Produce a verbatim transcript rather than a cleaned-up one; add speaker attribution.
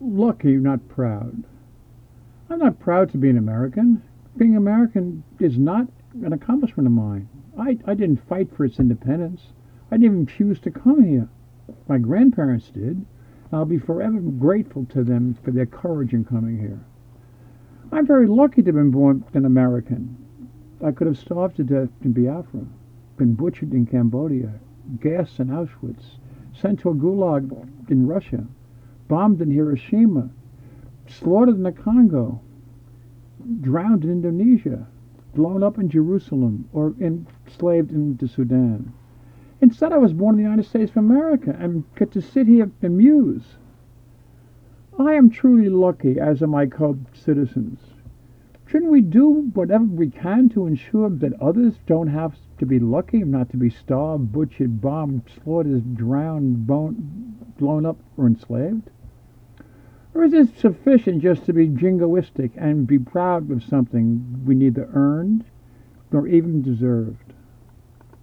Speaker 1: Lucky, not proud. I'm not proud to be an American. Being American is not an accomplishment of mine. I, I didn't fight for its independence. I didn't even choose to come here. My grandparents did. I'll be forever grateful to them for their courage in coming here. I'm very lucky to have been born an American. I could have starved to death in Biafra, been butchered in Cambodia, gassed in Auschwitz, sent to a gulag in Russia, bombed in Hiroshima, slaughtered in the Congo, drowned in Indonesia, blown up in Jerusalem, or enslaved in the Sudan. Instead, I was born in the United States of America and get to sit here and muse. I am truly lucky, as are my co-citizens. Shouldn't we do whatever we can to ensure that others don't have to be lucky, not to be starved, butchered, bombed, slaughtered, drowned, bone, blown up, or enslaved? Or is it sufficient just to be jingoistic and be proud of something we neither earned nor even deserved?